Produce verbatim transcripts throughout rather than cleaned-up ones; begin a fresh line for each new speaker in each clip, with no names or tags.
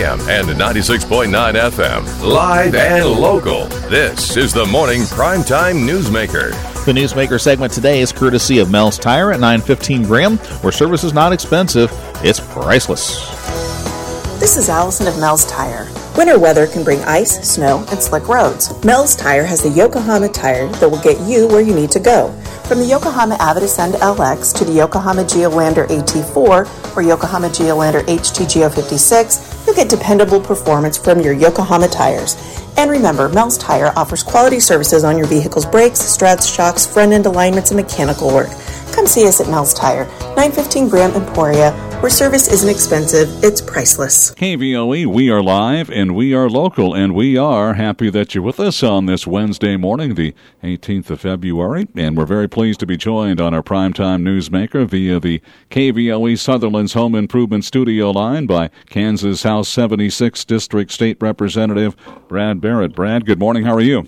A.M. and ninety-six point nine F M. Live and local. This is the Morning Primetime Newsmaker.
The Newsmaker segment today is courtesy of Mel's Tire at nine fifteen Graham, where service is not expensive, it's priceless.
This is Allison of Mel's Tire. Winter weather can bring ice, snow, and slick roads. Mel's Tire has the Yokohama tire that will get you where you need to go. From the Yokohama Avid Ascend L X to the Yokohama Geolandar A T four or Yokohama Geolandar H T Geo fifty-six, you'll get dependable performance from your Yokohama tires. And remember, Mel's Tire offers quality services on your vehicle's brakes, struts, shocks, front-end alignments, and mechanical work. Come see us at Mel's Tire, nine fifteen Graham Emporia, where service isn't expensive, it's priceless.
K V O E, we are live and we are local, and we are happy that you're with us on this Wednesday morning, the eighteenth of February, and we're very pleased to be joined on our Primetime Newsmaker via the K V O E Sutherland's Home Improvement Studio line by Kansas House seventy-six District State Representative Brad Barrett. Brad, good morning. How are you?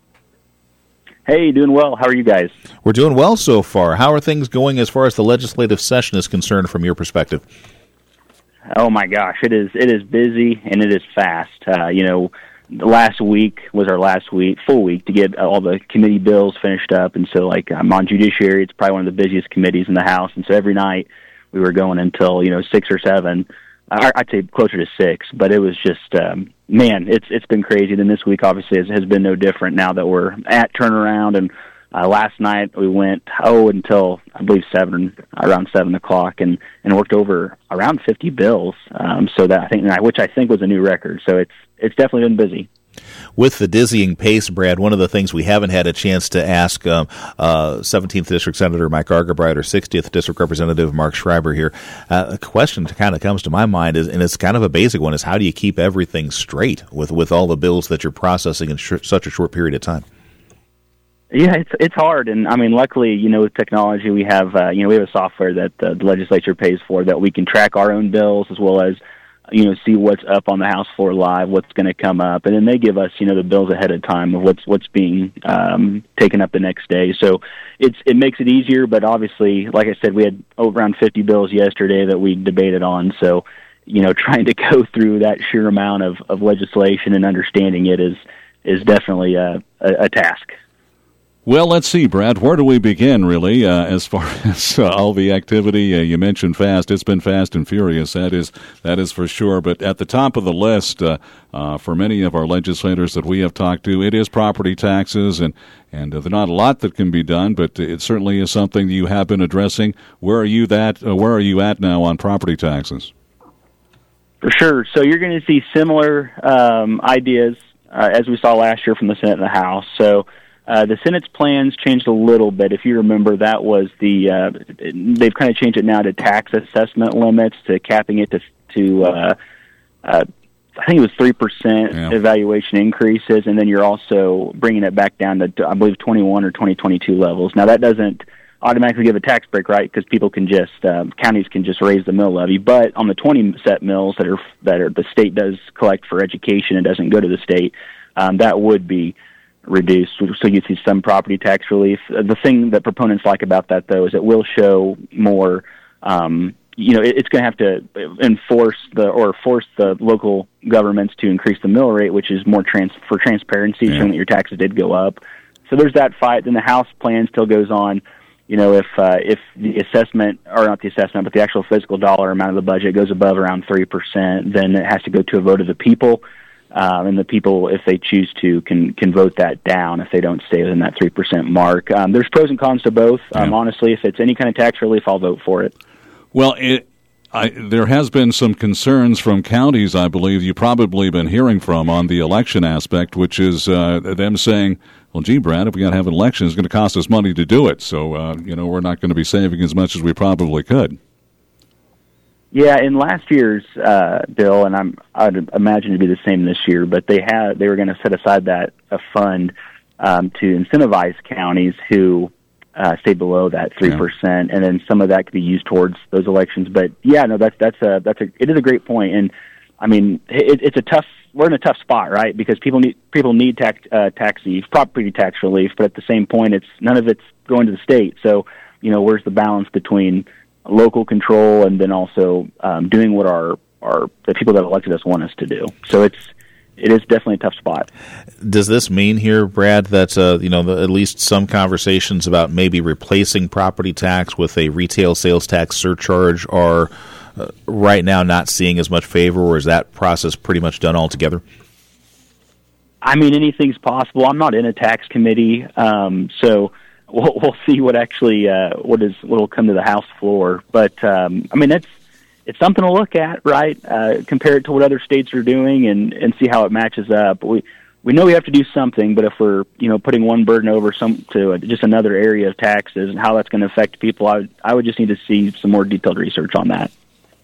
Hey, doing well. How are you guys?
We're doing well so far. How are things going as far as the legislative session is concerned from your perspective?
Oh my gosh, it is it is busy and it is fast. Uh, you know, last week was our last week, full week, to get all the committee bills finished up, and so like I'm on Judiciary. It's probably one of the busiest committees in the House, and so every night we were going until you know six or seven. I'd say closer to six, but it was just, um, man, it's it's been crazy. Then this week, obviously, has, has been no different now that we're at turnaround. And uh, last night we went, oh, until, I believe, seven, around seven o'clock, and, and worked over around fifty bills, um, so that I think, which I think was a new record. So it's it's definitely been busy.
With the dizzying pace, Brad, one of the things we haven't had a chance to ask um, uh, seventeenth District Senator Mike Argabright or sixtieth District Representative Mark Schreiber here, uh, a question that kind of comes to my mind, is, and it's kind of a basic one, is how do you keep everything straight with, with all the bills that you're processing in sh- such a short period of time?
Yeah, it's it's hard, and I mean, luckily, you know, with technology, we have uh, you know we have a software that uh, the legislature pays for that we can track our own bills as well as you know, see what's up on the House floor live, what's going to come up, and then they give us, you know, the bills ahead of time of what's what's being um, taken up the next day. So it's it makes it easier, but obviously, like I said, we had over around fifty bills yesterday that we debated on. So, you know, trying to go through that sheer amount of, of legislation and understanding it is is definitely a, a, a task.
Well, let's see, Brad. Where do we begin, really, uh, as far as uh, all the activity? Uh, you mentioned fast. It's been fast and furious. That is that is for sure. But at the top of the list, uh, uh, for many of our legislators that we have talked to, it is property taxes, and and uh, there's not a lot that can be done, but it certainly is something you have been addressing. Where are you that? Uh, where are you at now on property taxes?
For sure. So you're going to see similar um, ideas uh, as we saw last year from the Senate and the House. So. Uh, the Senate's plans changed a little bit. If you remember, that was the uh, they've kind of changed it now to tax assessment limits, to capping it to to uh, uh, I think it was three percent
yeah.
evaluation increases, and then you're also bringing it back down to I believe twenty-one or twenty twenty-two levels. Now that doesn't automatically give a tax break, right? Because people can just um, counties can just raise the mill levy, but on the twenty set mills that are that are the state does collect for education and doesn't go to the state, um, that would be reduced, so you see some property tax relief. The thing that proponents like about that, though, is it will show more, um, you know, it, it's going to have to enforce the, or force the local governments to increase the mill rate, which is more trans for transparency, yeah. showing that your taxes did go up. So there's that fight. Then the House plan still goes on. You know, if uh, if the assessment, or not the assessment, but the actual physical dollar amount of the budget goes above around three percent, then it has to go to a vote of the people. Um, and the people, if they choose to, can can vote that down if they don't stay within that three percent mark. Um, there's pros and cons to both. Um, yeah. Honestly, if it's any kind of tax relief, I'll vote for it.
Well, it, I, there has been some concerns from counties, I believe, you've probably been hearing from on the election aspect, which is uh, them saying, well, gee, Brad, if we got to have an election, it's going to cost us money to do it. So, uh, you know, we're not going to be saving as much as we probably could.
Yeah, in last year's uh, bill, and I'm, I'd imagine it'd be the same this year, but they had they were going to set aside that a fund um, to incentivize counties who uh, stay below that three yeah. percent, and then some of that could be used towards those elections. But yeah, no, that's that's a that's a it is a great point, and I mean it, it's a tough we're in a tough spot, right? Because people need people need tax uh, tax relief, property tax relief, but at the same point, it's none of it's going to the state. So you know, where's the balance between local control and then also um, doing what our our the people that elected us want us to do. So it's it is definitely a tough spot.
Does this mean here, Brad, that uh, you know the, at least some conversations about maybe replacing property tax with a retail sales tax surcharge are uh, right now not seeing as much favor, or is that process pretty much done altogether?
I mean, anything's possible. I'm not in a tax committee, um, so we'll, we'll see what actually uh, what is what will come to the House floor. But um, I mean, it's it's something to look at, right? Uh, compare it to what other states are doing, and, and see how it matches up. We we know we have to do something, but if we're you know putting one burden over some to just another area of taxes and how that's going to affect people, I would, I would just need to see some more detailed research on that.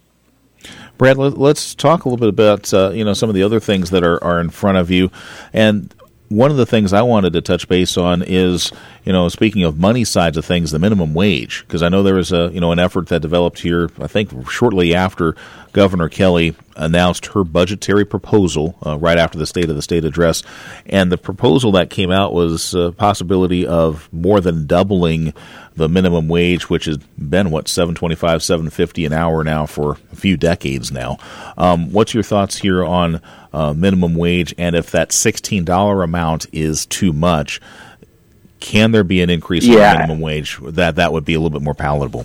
Brad, let's talk a little bit about uh, you know some of the other things that are, are in front of you. And one of the things I wanted to touch base on is, you know, speaking of money sides of things, the minimum wage, because I know there was a you know an effort that developed here, I think shortly after Governor Kelly announced her budgetary proposal uh, right after the State of the State address. And the proposal that came out was a possibility of more than doubling the minimum wage, which has been, what, seven twenty-five, seven fifty an hour now for a few decades now. Um, what's your thoughts here on uh, minimum wage, and if that sixteen dollars amount is too much, can there be an increase
yeah.
in minimum wage that that would be a little bit more palatable?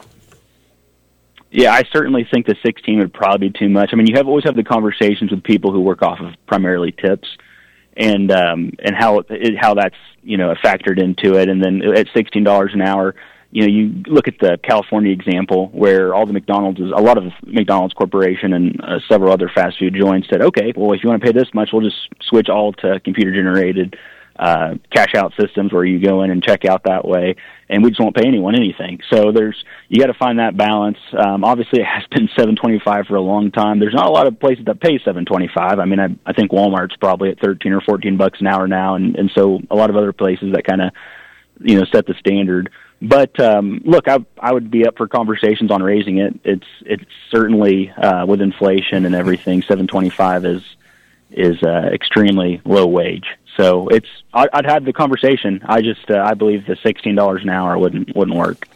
Yeah, I certainly think the sixteen would probably be too much. I mean, you have always have the conversations with people who work off of primarily tips, and um, and how it, how that's you know factored into it. And then at sixteen dollars an hour, you know, you look at the California example where all the McDonald's, is, a lot of McDonald's Corporation and uh, several other fast food joints said, okay, well, if you want to pay this much, we'll just switch all to computer generated uh, cash out systems where you go in and check out that way, and we just won't pay anyone anything. So there's, you got to find that balance. Um, obviously it has been seven twenty-five for a long time. There's not a lot of places that pay seven twenty-five. I mean, I, I think Walmart's probably at thirteen or fourteen bucks an hour now. And, and so a lot of other places that kind of, you know, set the standard. But, um, look, I, I would be up for conversations on raising it. It's, it's certainly, uh, with inflation and everything, seven twenty-five is, is, uh, extremely low wage. So it's, I, I'd have the conversation. I just, uh, I believe the sixteen dollars an hour wouldn't, wouldn't work.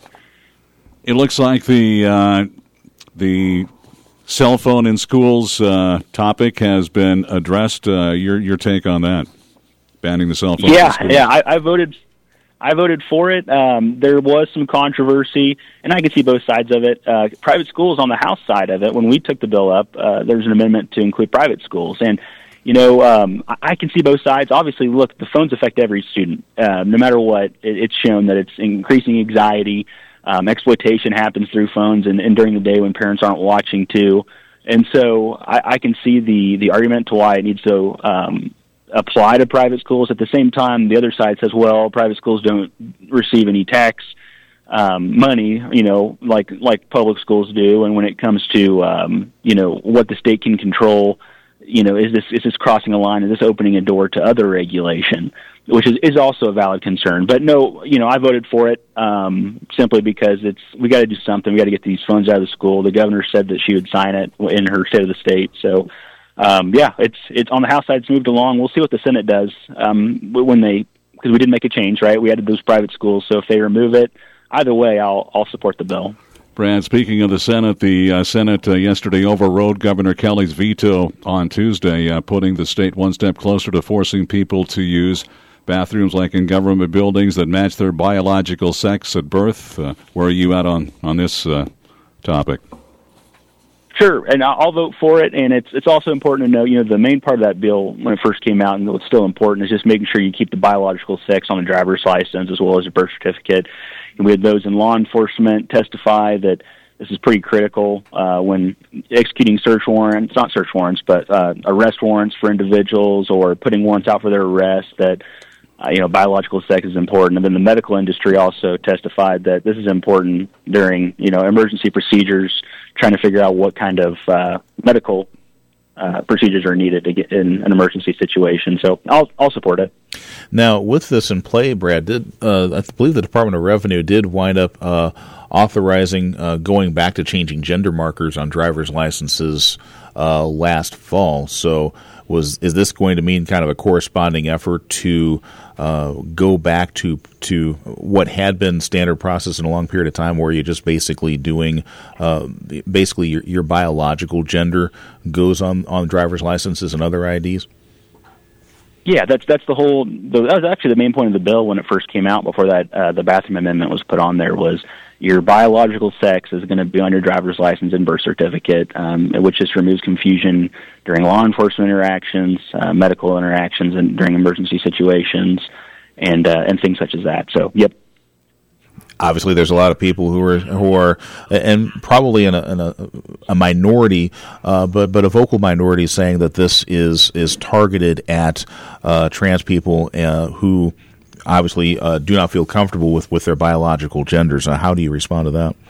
It looks like the, uh, the cell phone in schools, uh, topic has been addressed. Uh, your, your take on that? Banning the cell phone?
Yeah, yeah, I, I voted, I voted for it. Um, there was some controversy, and I can see both sides of it. Uh, private schools on the House side of it, when we took the bill up, uh, there was an amendment to include private schools. And, you know, um, I, I can see both sides. Obviously, look, the phones affect every student. Uh, no matter what, it, it's shown that it's increasing anxiety. Um, exploitation happens through phones and, and during the day when parents aren't watching, too. And so I, I can see the, the argument to why it needs to um, apply to private schools. At the same time, the other side says, well, private schools don't receive any tax um, money, you know, like like public schools do. And when it comes to, um, you know, what the state can control, you know, is this is this crossing a line? Is this opening a door to other regulation, which is, is also a valid concern. But no, you know, I voted for it um, simply because it's we got to do something. We got to get these phones out of the school. The governor said that she would sign it in her State of the State. So, um, yeah, it's it's on the House side. It's moved along. We'll see what the Senate does um, when they because we did make a change, right? We added those private schools. So if they remove it, either way, I'll I'll support the bill.
Brad, speaking of the Senate, the uh, Senate uh, yesterday overrode Governor Kelly's veto on Tuesday, uh, putting the state one step closer to forcing people to use bathrooms like in government buildings that match their biological sex at birth. Uh, where are you at on, on this uh, topic?
Sure, and I'll vote for it, and it's it's also important to know, you know, the main part of that bill when it first came out, and what's still important, is just making sure you keep the biological sex on the driver's license as well as a birth certificate. And we had those in law enforcement testify that this is pretty critical uh, when executing search warrants, not search warrants, but uh, arrest warrants for individuals or putting warrants out for their arrest, that Uh, you know, biological sex is important. And then the medical industry also testified that this is important during, you know, emergency procedures, trying to figure out what kind of uh, medical uh, procedures are needed to get in an emergency situation. So I'll I'll support it.
Now, with this in play, Brad, did uh, I believe the Department of Revenue did wind up uh, authorizing uh, going back to changing gender markers on driver's licenses uh, last fall. So, was is this going to mean kind of a corresponding effort to uh, go back to to what had been standard process in a long period of time, where you're just basically doing uh, basically your, your biological gender goes on on driver's licenses and other I Ds?
Yeah, that's that's the whole. The, that was actually the main point of the bill when it first came out. Before that, uh, the Bathroom Amendment was put on there. Was your biological sex is going to be on your driver's license and birth certificate, um, which just removes confusion during law enforcement interactions, uh, medical interactions, and during emergency situations, and uh, and things such as that. So, yep.
Obviously, there's a lot of people who are who are, and probably in a, in a, a minority, uh, but but a vocal minority, saying that this is is targeted at uh, trans people uh, who obviously uh, do not feel comfortable with, with their biological genders. Uh, how do you respond to that?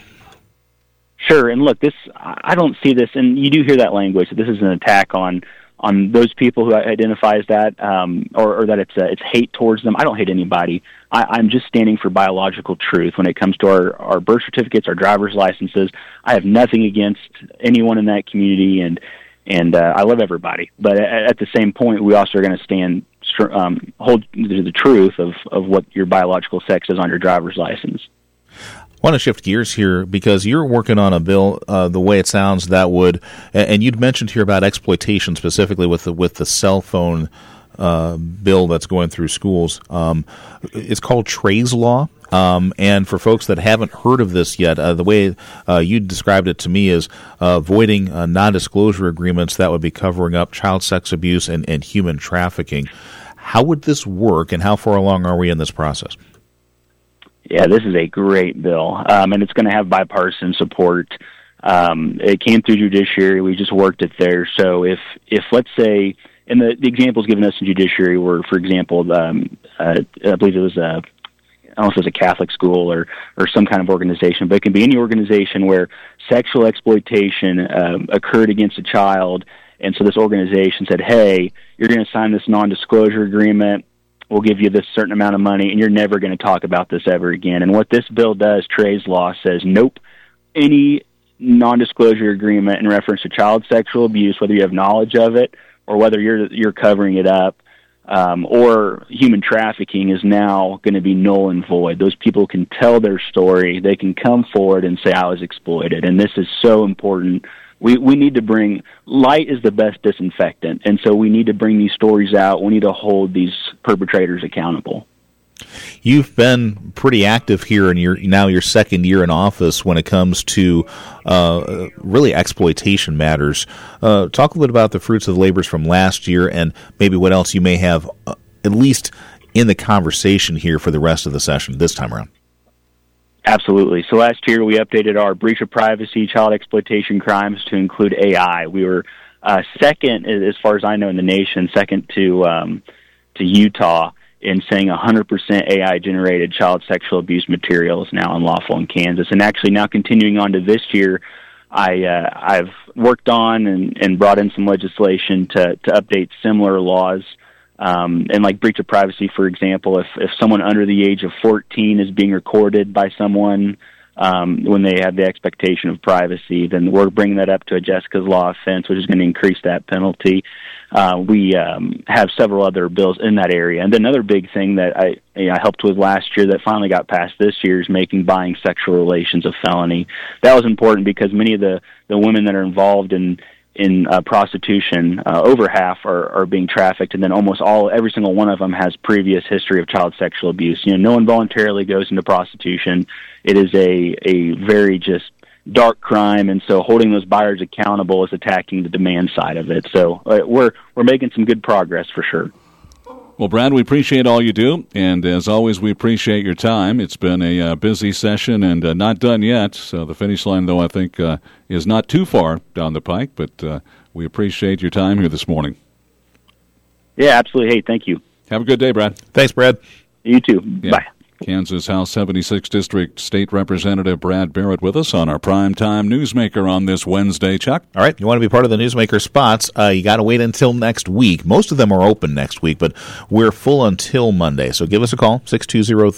Sure, and look, this I don't see this, and you do hear that language. This is an attack on. on those people who identify as that, um, or, or that it's uh, it's hate towards them. I don't hate anybody. I, I'm just standing for biological truth when it comes to our, our birth certificates, our driver's licenses. I have nothing against anyone in that community, and and uh, I love everybody. But at, at the same point, we also are going to stand um, hold to the truth of, of what your biological sex is on your driver's license.
I want to shift gears here because you're working on a bill, uh, the way it sounds, that would, and you'd mentioned here about exploitation specifically with the, with the cell phone uh, bill that's going through schools. Um, it's called Trey's Law. Um, and for folks that haven't heard of this yet, uh, the way uh, you described it to me is uh, avoiding uh, non-disclosure agreements that would be covering up child sex abuse and, and human trafficking. How would this work, and how far along are we in this process?
Yeah, this is a great bill, um, and it's going to have bipartisan support. Um, it came through judiciary. We just worked it there. So if, if let's say, and the, the examples given us in judiciary were, for example, um, uh, I believe it was a, I don't know if it was a Catholic school or, or some kind of organization, but it can be any organization where sexual exploitation um, occurred against a child, and so this organization said, hey, you're going to sign this non-disclosure agreement. We'll give you this certain amount of money, and you're never going to talk about this ever again. And what this bill does, Trey's Law, says, nope, any non-disclosure agreement in reference to child sexual abuse, whether you have knowledge of it or whether you're you're covering it up, um, or human trafficking, is now going to be null and void. Those people can tell their story. They can come forward and say, I was exploited. And this is so important. We we need to bring, light is the best disinfectant, and so we need to bring these stories out. We need to hold these perpetrators accountable.
You've been pretty active here in your now your second year in office when it comes to uh, really exploitation matters. Uh, talk a little bit about the fruits of the labors from last year, and maybe what else you may have, uh, at least in the conversation here for the rest of the session this time around.
Absolutely. So last year we updated our breach of privacy, child exploitation crimes to include A I. We were uh, second, as far as I know, in the nation, second to um, to Utah in saying one hundred percent A I-generated child sexual abuse material is now unlawful in Kansas. And actually now continuing on to this year, I, uh, I've worked on and, and brought in some legislation to, to update similar laws. Um, and like breach of privacy, for example, if, if someone under the age of fourteen is being recorded by someone um, when they have the expectation of privacy, then we're bringing that up to a Jessica's Law offense, which is going to increase that penalty. Uh, we um, have several other bills in that area. And then another big thing that I, you know, I helped with last year that finally got passed this year is making buying sexual relations a felony. That was important because many of the, the women that are involved in in uh, prostitution, uh, over half are, are being trafficked, and then almost all, every single one of them has previous history of child sexual abuse. You know, no one voluntarily goes into prostitution. It is a, a very just dark crime, and so holding those buyers accountable is attacking the demand side of it. So uh, we're we're making some good progress for sure.
Well, Brad, we appreciate all you do, and as always, we appreciate your time. It's been a uh, busy session and uh, not done yet, so the finish line, though, I think uh, is not too far down the pike, but uh, we appreciate your time here this morning.
Yeah, absolutely. Hey, thank you.
Have a good day, Brad.
Thanks, Brad.
You too.
Yeah.
Bye.
Kansas House seventy-sixth District State Representative Brad Barrett with us on our Primetime Newsmaker on this Wednesday. Chuck?
All right, you want to be part of the Newsmaker spots, uh, you got to wait until next week. Most of them are open next week, but we're full until Monday. So give us a call, six two zero